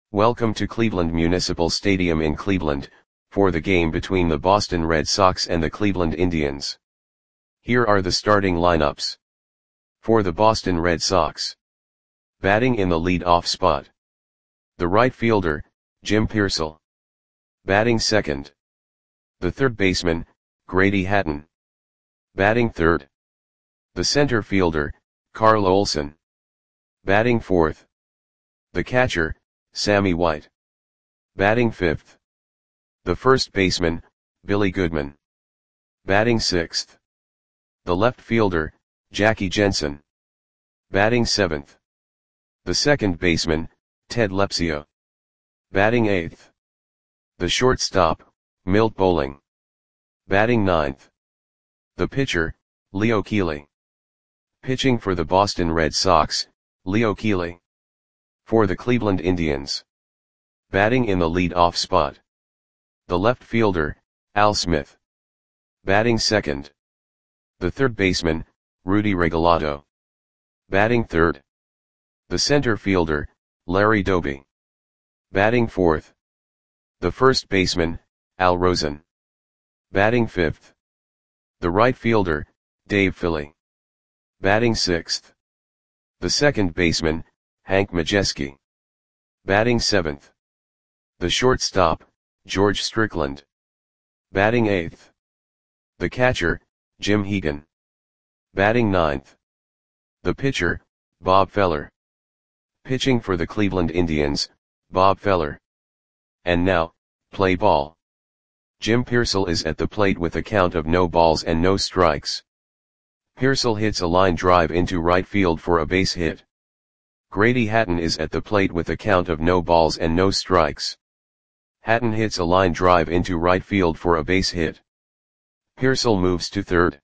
Welcome to Cleveland Municipal Stadium in Cleveland, for the game between the Boston Red Sox and the Cleveland Indians. Here are the starting lineups. For the Boston Red Sox. Batting in the lead-off spot. The right fielder, Jim Piersall. Batting second. The third baseman, Grady Hatton. Batting third. The center fielder, Carl Olson. Batting fourth. The catcher, Sammy White. Batting fifth. The first baseman, Billy Goodman. Batting sixth. The left fielder, Jackie Jensen. Batting seventh. The second baseman, Ted Lepsio. Batting eighth. The shortstop, Milt Bowling. Batting ninth. The pitcher, Leo Keeley. Pitching for the Boston Red Sox, Leo Keeley. For the Cleveland Indians. Batting in the lead-off spot. The left fielder, Al Smith. Batting second. The third baseman, Rudy Regalado. Batting third. The center fielder, Larry Doby. Batting fourth. The first baseman, Al Rosen. Batting fifth. The right fielder, Dave Philly. Batting sixth. The second baseman, Hank Majeski. Batting seventh. The shortstop, George Strickland. Batting eighth. The catcher, Jim Hegan. Batting ninth. The pitcher, Bob Feller. Pitching for the Cleveland Indians, Bob Feller. And now, play ball. Jim Piersall is at the plate with a count of no balls and no strikes. Piersall hits a line drive into right field for a base hit. Grady Hatton is at the plate with a count of no balls and no strikes. Hatton hits a line drive into right field for a base hit. Piersall moves to third.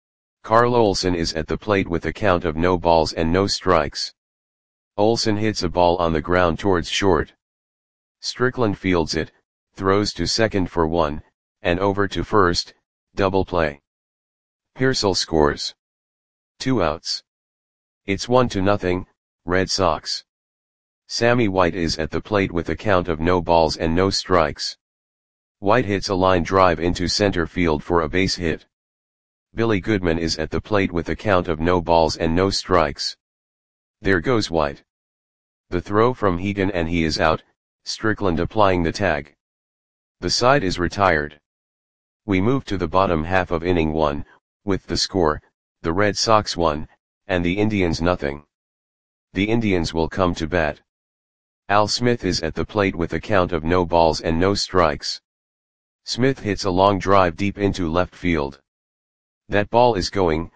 Carl Olson is at the plate with a count of no balls and no strikes. Olson hits a ball on the ground towards short. Strickland fields it, throws to second for one, and over to first, double play. Piersall scores. 2 outs. It's 1-0, Red Sox. Sammy White is at the plate with a count of no balls and no strikes. White hits a line drive into center field for a base hit. Billy Goodman is at the plate with a count of no balls and no strikes. There goes White. The throw from Hegan and he is out, Strickland applying the tag. The side is retired. We move to the bottom half of inning 1, with the score, the Red Sox 1, and the Indians nothing. The Indians will come to bat. Al Smith is at the plate with a count of no balls and no strikes. Smith hits a long drive deep into left field. That ball is gone.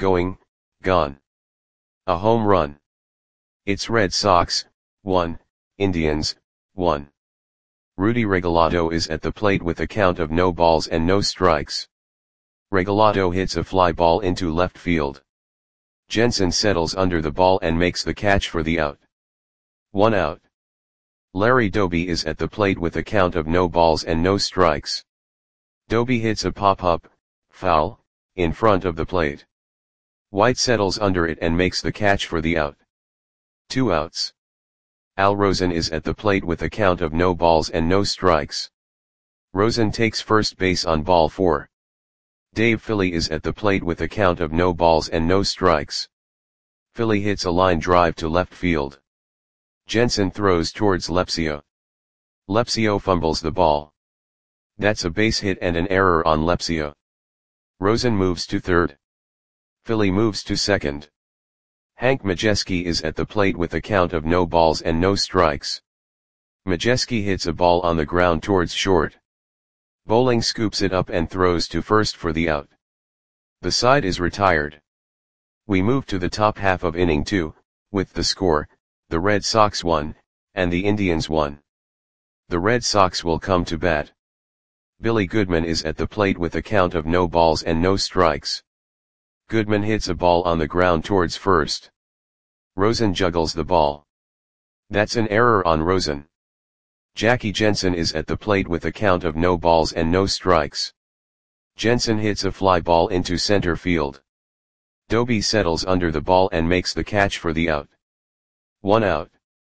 A home run. It's Red Sox, 1, Indians, 1. Rudy Regalado is at the plate with a count of no balls and no strikes. Regalado hits a fly ball into left field. Jensen settles under the ball and makes the catch for the out. 1 out. Larry Doby is at the plate with a count of no balls and no strikes. Doby hits a pop-up, foul, in front of the plate. White settles under it and makes the catch for the out. 2 outs. Al Rosen is at the plate with a count of no balls and no strikes. Rosen takes first base on ball 4. Dave Philly is at the plate with a count of no balls and no strikes. Philly hits a line drive to left field. Jensen throws towards Lepsio. Lepsio fumbles the ball. That's a base hit and an error on Lepsio. Rosen moves to third. Philly moves to second. Hank Majeski is at the plate with a count of no balls and no strikes. Majeski hits a ball on the ground towards short. Bowling scoops it up and throws to first for the out. The side is retired. We move to the top half of inning 2, with the score, the Red Sox 1, and the Indians 1. The Red Sox will come to bat. Billy Goodman is at the plate with a count of no balls and no strikes. Goodman hits a ball on the ground towards first. Rosen juggles the ball. That's an error on Rosen. Jackie Jensen is at the plate with a count of no balls and no strikes. Jensen hits a fly ball into center field. Doby settles under the ball and makes the catch for the out. 1 out.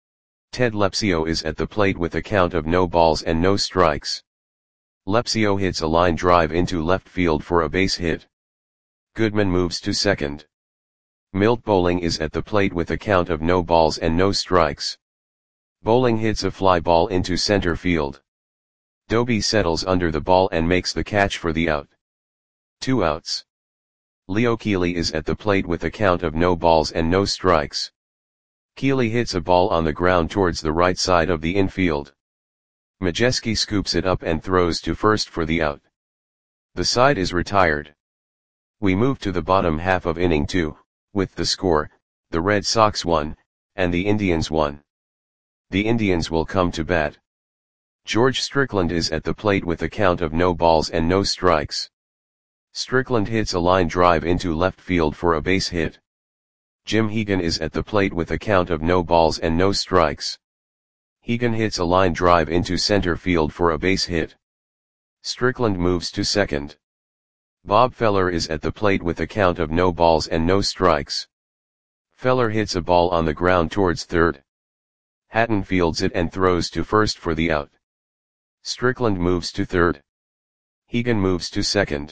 Ted Lepsio is at the plate with a count of no balls and no strikes. Lepsio hits a line drive into left field for a base hit. Goodman moves to second. Milt Bowling is at the plate with a count of no balls and no strikes. Bowling hits a fly ball into center field. Doby settles under the ball and makes the catch for the out. 2 outs. Leo Keeley is at the plate with a count of no balls and no strikes. Keeley hits a ball on the ground towards the right side of the infield. Majewski scoops it up and throws to first for the out. The side is retired. We move to the bottom half of inning 2, with the score, the Red Sox won, and the Indians won. The Indians will come to bat. George Strickland is at the plate with a count of no balls and no strikes. Strickland hits a line drive into left field for a base hit. Jim Hegan is at the plate with a count of no balls and no strikes. Hegan hits a line drive into center field for a base hit. Strickland moves to second. Bob Feller is at the plate with a count of no balls and no strikes. Feller hits a ball on the ground towards third. Hatton fields it and throws to first for the out. Strickland moves to third. Hegan moves to second.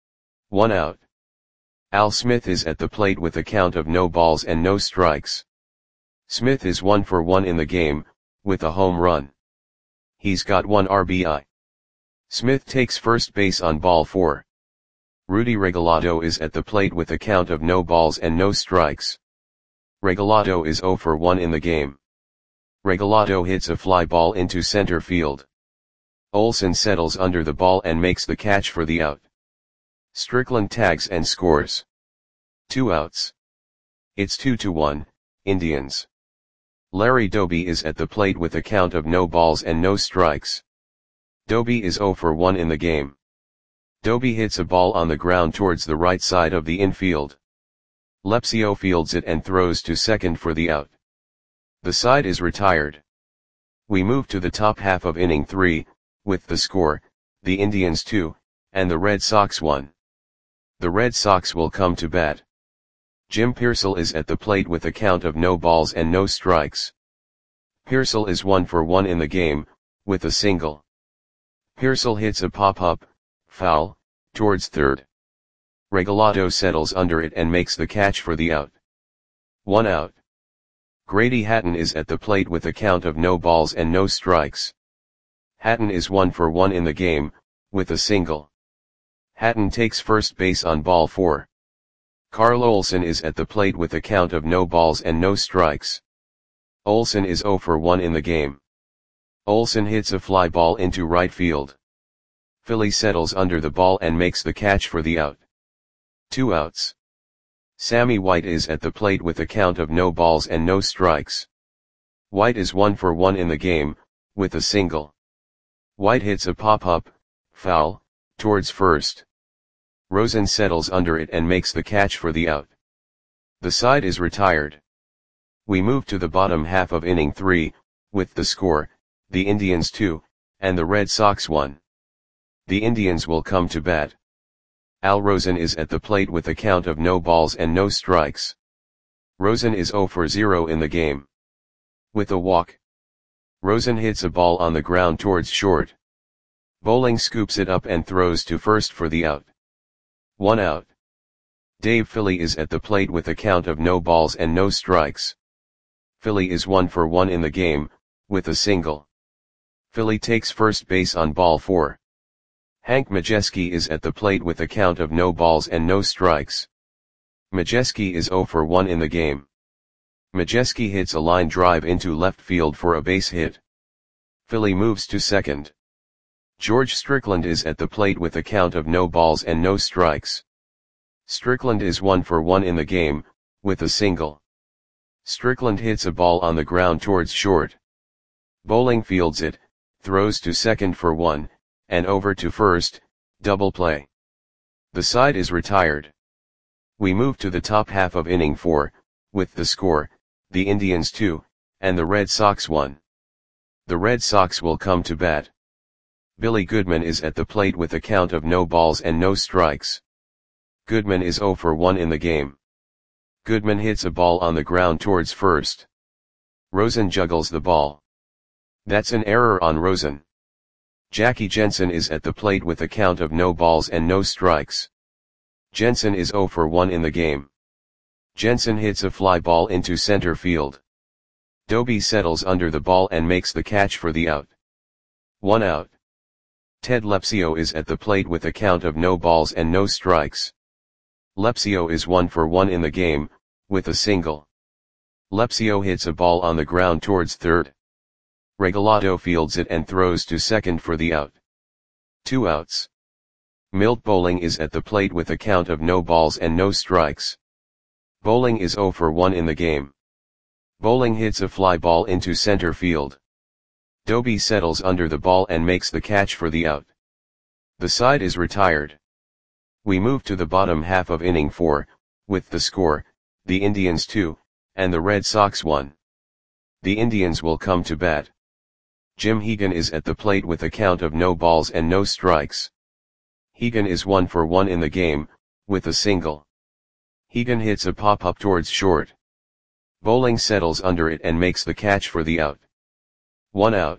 1 out. Al Smith is at the plate with a count of no balls and no strikes. Smith is 1 for 1 in the game, with a home run. He's got 1 RBI. Smith takes first base on ball 4. Rudy Regalado is at the plate with a count of no balls and no strikes. Regalado is 0 for 1 in the game. Regalado hits a fly ball into center field. Olsen settles under the ball and makes the catch for the out. Strickland tags and scores. 2 outs. It's 2-1, Indians. Larry Doby is at the plate with a count of no balls and no strikes. Doby is 0 for 1 in the game. Doby hits a ball on the ground towards the right side of the infield. Lepsio fields it and throws to second for the out. The side is retired. We move to the top half of inning 3, with the score, the Indians 2, and the Red Sox 1. The Red Sox will come to bat. Jim Piersall is at the plate with a count of no balls and no strikes. Piersall is 1 for 1 in the game, with a single. Piersall hits a pop-up, foul, towards third. Regalado settles under it and makes the catch for the out. 1 out. Grady Hatton is at the plate with a count of no balls and no strikes. Hatton is 1 for 1 in the game, with a single. Hatton takes first base on ball 4. Carl Olsen is at the plate with a count of no balls and no strikes. Olsen is 0 for 1 in the game. Olsen hits a fly ball into right field. Philly settles under the ball and makes the catch for the out. 2 outs. Sammy White is at the plate with a count of no balls and no strikes. White is 1 for 1 in the game, with a single. White hits a pop-up, foul, towards first. Rosen settles under it and makes the catch for the out. The side is retired. We move to the bottom half of inning 3, with the score, the Indians 2, and the Red Sox 1. The Indians will come to bat. Al Rosen is at the plate with a count of no balls and no strikes. Rosen is 0 for 0 in the game. With a walk. Rosen hits a ball on the ground towards short. Bowling scoops it up and throws to first for the out. 1 out. Dave Philly is at the plate with a count of no balls and no strikes. Philly is 1 for 1 in the game, with a single. Philly takes first base on ball 4. Hank Majewski is at the plate with a count of no balls and no strikes. Majewski is 0 for 1 in the game. Majewski hits a line drive into left field for a base hit. Philly moves to second. George Strickland is at the plate with a count of no balls and no strikes. Strickland is 1 for 1 in the game, with a single. Strickland hits a ball on the ground towards short. Bowling fields it, throws to second for 1, and over to first, double play. The side is retired. We move to the top half of inning 4, with the score, the Indians 2, and the Red Sox 1. The Red Sox will come to bat. Billy Goodman is at the plate with a count of no balls and no strikes. Goodman is 0 for 1 in the game. Goodman hits a ball on the ground towards first. Rosen juggles the ball. That's an error on Rosen. Jackie Jensen is at the plate with a count of no balls and no strikes. Jensen is 0 for 1 in the game. Jensen hits a fly ball into center field. Doby settles under the ball and makes the catch for the out. 1 out. Ted Lepsio is at the plate with a count of no balls and no strikes. Lepsio is 1 for 1 in the game, with a single. Lepsio hits a ball on the ground towards third. Regalado fields it and throws to second for the out. 2 outs. Milt Bowling is at the plate with a count of no balls and no strikes. Bowling is 0 for 1 in the game. Bowling hits a fly ball into center field. Doby settles under the ball and makes the catch for the out. The side is retired. We move to the bottom half of inning 4, with the score, the Indians 2, and the Red Sox 1. The Indians will come to bat. Jim Hegan is at the plate with a count of no balls and no strikes. Hegan is 1 for 1 in the game, with a single. Hegan hits a pop-up towards short. Bowling settles under it and makes the catch for the out. 1 out.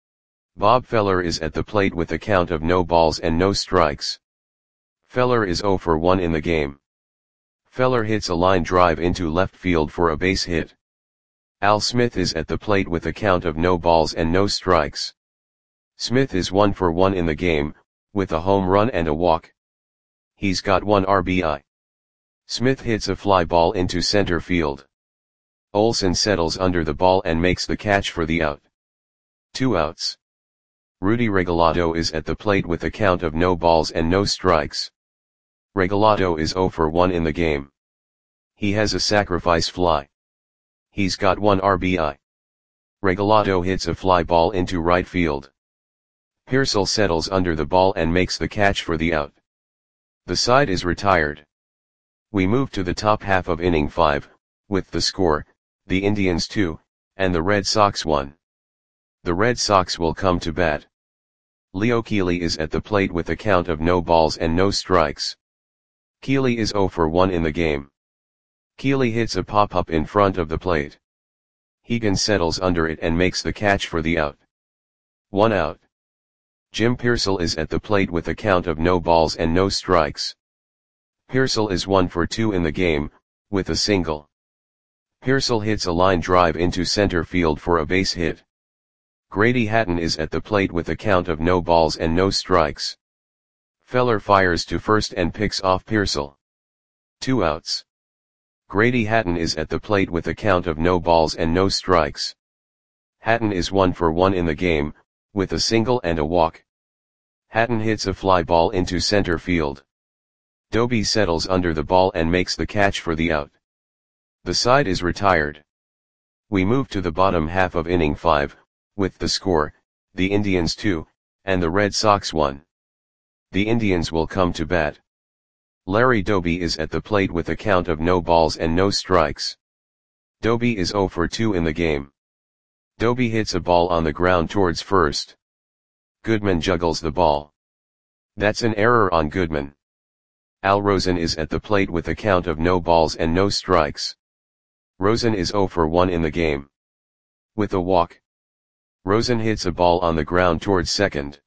Bob Feller is at the plate with a count of no balls and no strikes. Feller is 0 for 1 in the game. Feller hits a line drive into left field for a base hit. Al Smith is at the plate with a count of no balls and no strikes. Smith is 1 for 1 in the game, with a home run and a walk. He's got 1 RBI. Smith hits a fly ball into center field. Olson settles under the ball and makes the catch for the out. 2 outs. Rudy Regalado is at the plate with a count of no balls and no strikes. Regalado is 0 for 1 in the game. He has a sacrifice fly. He's got 1 RBI. Regalado hits a fly ball into right field. Pearsall settles under the ball and makes the catch for the out. The side is retired. We move to the top half of inning 5, with the score, the Indians 2, and the Red Sox 1. The Red Sox will come to bat. Leo Keeley is at the plate with a count of no balls and no strikes. Keeley is 0 for 1 in the game. Keeley hits a pop-up in front of the plate. Hegan settles under it and makes the catch for the out. 1 out. Jim Pearsall is at the plate with a count of no balls and no strikes. Pearsall is 1 for 2 in the game, with a single. Pearsall hits a line drive into center field for a base hit. Grady Hatton is at the plate with a count of no balls and no strikes. Feller fires to first and picks off Pearsall. 2 outs. Grady Hatton is at the plate with a count of no balls and no strikes. Hatton is 1 for 1 in the game, with a single and a walk. Hatton hits a fly ball into center field. Doby settles under the ball and makes the catch for the out. The side is retired. We move to the bottom half of inning 5, with the score, the Indians 2, and the Red Sox 1. The Indians will come to bat. Larry Doby is at the plate with a count of no balls and no strikes. Doby is 0 for 2 in the game. Doby hits a ball on the ground towards first. Goodman juggles the ball. That's an error on Goodman. Al Rosen is at the plate with a count of no balls and no strikes. Rosen is 0 for 1 in the game. With a walk. Rosen hits a ball on the ground towards second.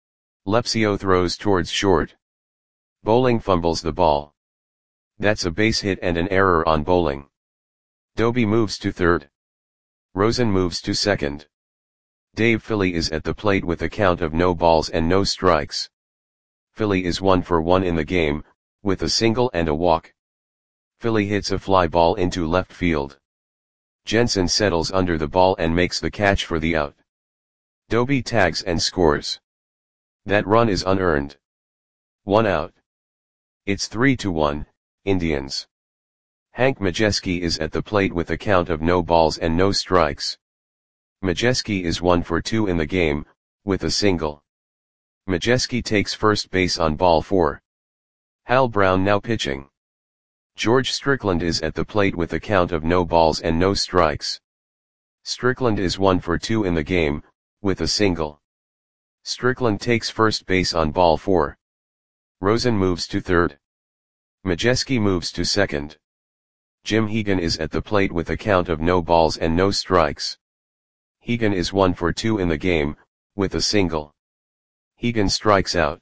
Lepsio throws towards short. Bowling fumbles the ball. That's a base hit and an error on Bowling. Doby moves to third. Rosen moves to second. Dave Philly is at the plate with a count of no balls and no strikes. Philly is 1 for 1 in the game, with a single and a walk. Philly hits a fly ball into left field. Jensen settles under the ball and makes the catch for the out. Doby tags and scores. That run is unearned. 1 out. It's 3-1, Indians. Hank Majeski is at the plate with a count of no balls and no strikes. Majeski is 1 for 2 in the game, with a single. Majeski takes first base on ball 4. Hal Brown now pitching. George Strickland is at the plate with a count of no balls and no strikes. Strickland is 1 for 2 in the game, with a single. Strickland takes first base on ball 4. Rosen moves to third. Majeski moves to second. Jim Hegan is at the plate with a count of no balls and no strikes. Hegan is 1 for 2 in the game, with a single. Hegan strikes out.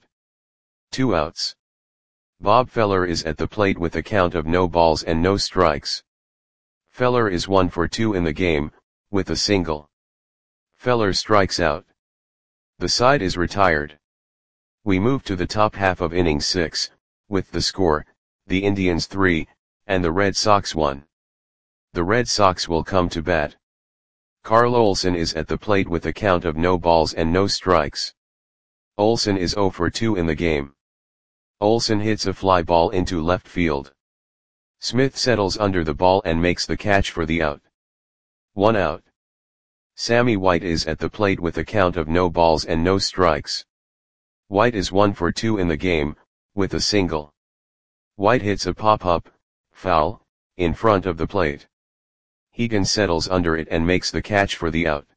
2 outs. Bob Feller is at the plate with a count of no balls and no strikes. Feller is 1 for 2 in the game, with a single. Feller strikes out. The side is retired. We move to the top half of inning 6, with the score, the Indians 3, and the Red Sox 1. The Red Sox will come to bat. Carl Olson is at the plate with a count of no balls and no strikes. Olson is 0 for 2 in the game. Olson hits a fly ball into left field. Smith settles under the ball and makes the catch for the out. 1 out. Sammy White is at the plate with a count of no balls and no strikes. White is 1 for 2 in the game, with a single. White hits a pop-up, foul, in front of the plate. Hegan settles under it and makes the catch for the out.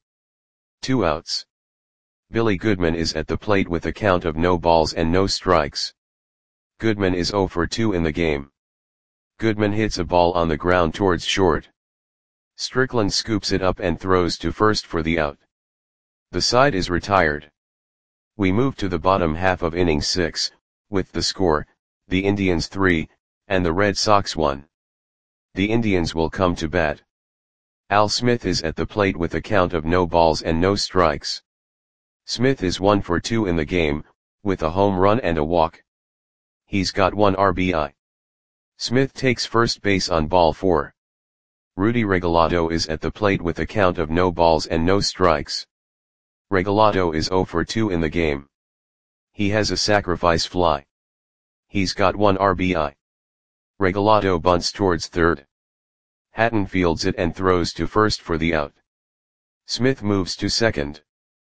2 outs. Billy Goodman is at the plate with a count of no balls and no strikes. Goodman is 0 for 2 in the game. Goodman hits a ball on the ground towards short. Strickland scoops it up and throws to first for the out. The side is retired. We move to the bottom half of inning 6, with the score, the Indians 3, and the Red Sox 1. The Indians will come to bat. Al Smith is at the plate with a count of no balls and no strikes. Smith is 1 for 2 in the game, with a home run and a walk. He's got 1 RBI. Smith takes first base on ball 4. Rudy Regalado is at the plate with a count of no balls and no strikes. Regalado is 0 for 2 in the game. He has a sacrifice fly. He's got 1 RBI. Regalado bunts towards third. Hatton fields it and throws to first for the out. Smith moves to second.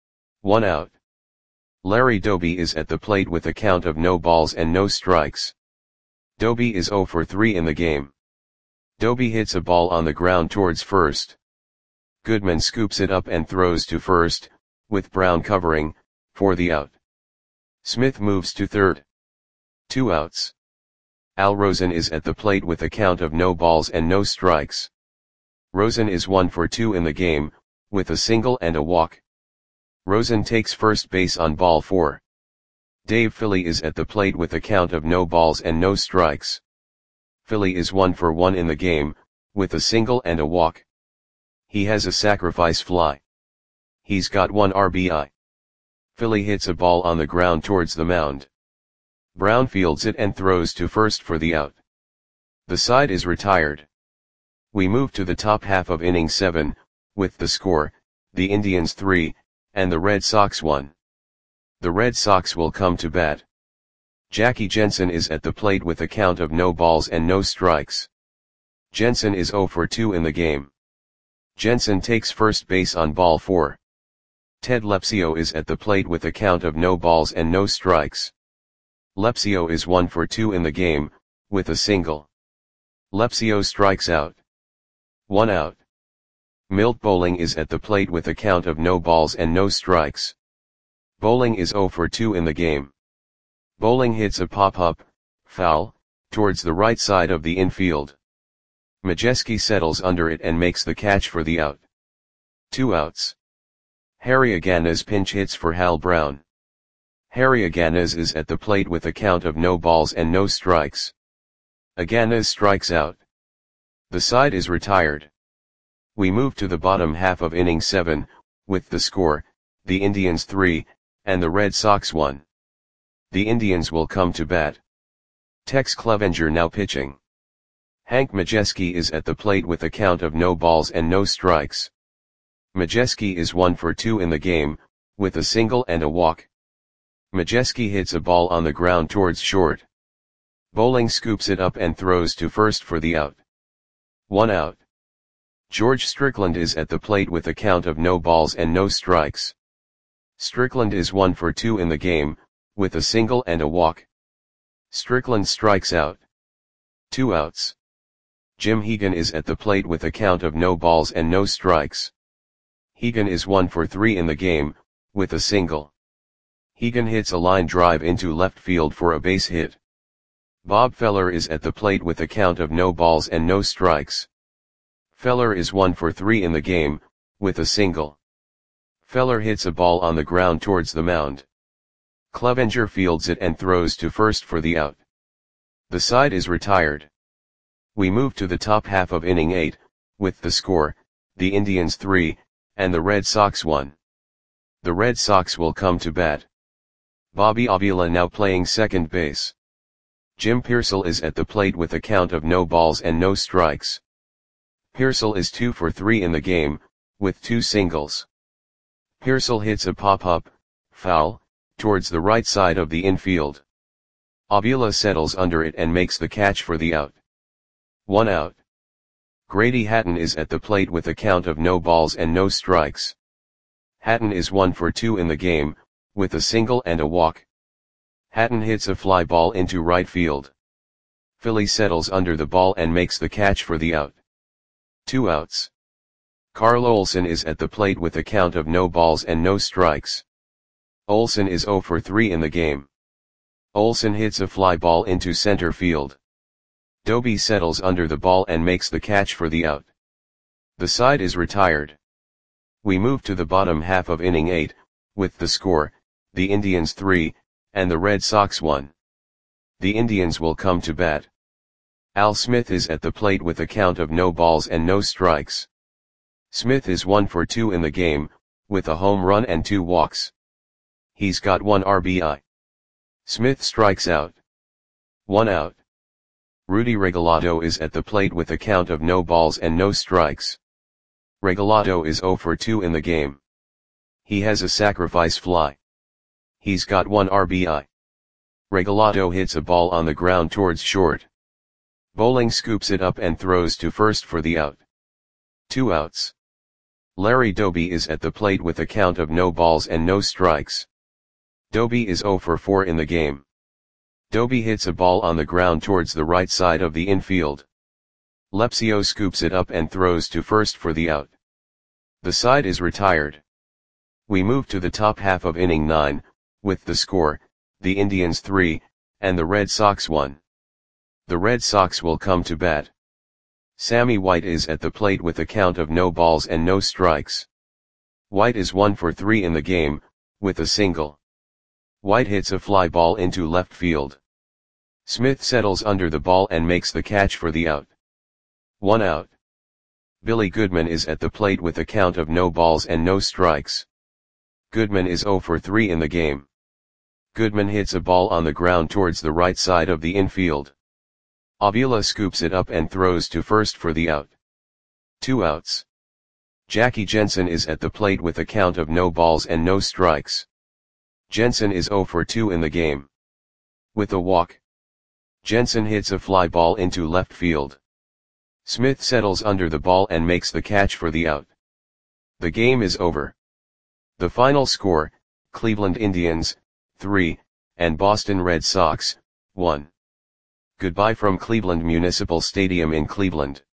1 out. Larry Doby is at the plate with a count of no balls and no strikes. Doby is 0 for 3 in the game. Doby hits a ball on the ground towards first. Goodman scoops it up and throws to first, with Brown covering, for the out. Smith moves to third. 2 outs. Al Rosen is at the plate with a count of no balls and no strikes. Rosen is 1 for 2 in the game, with a single and a walk. Rosen takes first base on ball 4. Dave Philly is at the plate with a count of no balls and no strikes. Philly is 1 for 1 in the game, with a single and a walk. He has a sacrifice fly. He's got 1 RBI. Philly hits a ball on the ground towards the mound. Brown fields it and throws to first for the out. The side is retired. We move to the top half of inning 7, with the score, the Indians 3, and the Red Sox 1. The Red Sox will come to bat. Jackie Jensen is at the plate with a count of no balls and no strikes. Jensen is 0 for 2 in the game. Jensen takes first base on ball 4. Ted Lepsio is at the plate with a count of no balls and no strikes. Lepsio is 1 for 2 in the game, with a single. Lepsio strikes out. 1 out. Milt Bowling is at the plate with a count of no balls and no strikes. Bowling is 0 for 2 in the game. Bowling hits a pop-up, foul, towards the right side of the infield. Majeski settles under it and makes the catch for the out. 2 outs. Harry Aganez pinch hits for Hal Brown. Harry Aganez is at the plate with a count of no balls and no strikes. Aganez strikes out. The side is retired. We move to the bottom half of inning 7, with the score, the Indians 3, and the Red Sox 1. The Indians will come to bat. Tex Clevenger now pitching. Hank Majeski is at the plate with a count of no balls and no strikes. Majeski is 1 for 2 in the game, with a single and a walk. Majeski hits a ball on the ground towards short. Bowling scoops it up and throws to first for the out. 1 out. George Strickland is at the plate with a count of no balls and no strikes. Strickland is 1 for 2 in the game, with a single and a walk. Strickland strikes out. 2 outs. Jim Hegan is at the plate with a count of no balls and no strikes. Hegan is 1 for 3 in the game, with a single. Hegan hits a line drive into left field for a base hit. Bob Feller is at the plate with a count of no balls and no strikes. Feller is 1 for 3 in the game, with a single. Feller hits a ball on the ground towards the mound. Clevenger fields it and throws to first for the out. The side is retired. We move to the top half of inning 8, with the score, the Indians 3, and the Red Sox 1. The Red Sox will come to bat. Bobby Avila now playing second base. Jim Piersall is at the plate with a count of no balls and no strikes. Piersall is 2 for 3 in the game, with 2 singles. Piersall hits a pop-up, foul, towards the right side of the infield. Avila settles under it and makes the catch for the out. 1 out. Grady Hatton is at the plate with a count of no balls and no strikes. Hatton is 1 for 2 in the game, with a single and a walk. Hatton hits a fly ball into right field. Philly settles under the ball and makes the catch for the out. 2 outs. Carl Olson is at the plate with a count of no balls and no strikes. Olson is 0 for 3 in the game. Olson hits a fly ball into center field. Doby settles under the ball and makes the catch for the out. The side is retired. We move to the bottom half of inning 8, with the score, the Indians 3, and the Red Sox 1. The Indians will come to bat. Al Smith is at the plate with a count of no balls and no strikes. Smith is 1 for 2 in the game, with a home run and 2 walks. He's got 1 RBI. Smith strikes out. 1 out. Rudy Regalado is at the plate with a count of no balls and no strikes. Regalado is 0 for 2 in the game. He has a sacrifice fly. He's got 1 RBI. Regalado hits a ball on the ground towards short. Bowling scoops it up and throws to first for the out. 2 outs. Larry Doby is at the plate with a count of no balls and no strikes. Doby is 0 for 4 in the game. Doby hits a ball on the ground towards the right side of the infield. Lepsio scoops it up and throws to first for the out. The side is retired. We move to the top half of inning 9, with the score, the Indians 3, and the Red Sox 1. The Red Sox will come to bat. Sammy White is at the plate with a count of no balls and no strikes. White is 1 for 3 in the game, with a single. White hits a fly ball into left field. Smith settles under the ball and makes the catch for the out. 1 out. Billy Goodman is at the plate with a count of no balls and no strikes. Goodman is 0 for 3 in the game. Goodman hits a ball on the ground towards the right side of the infield. Avila scoops it up and throws to first for the out. 2 outs. Jackie Jensen is at the plate with a count of no balls and no strikes. Jensen is 0 for 2 in the game. With a walk. Jensen hits a fly ball into left field. Smith settles under the ball and makes the catch for the out. The game is over. The final score, Cleveland Indians, 3, and Boston Red Sox, 1. Goodbye from Cleveland Municipal Stadium in Cleveland.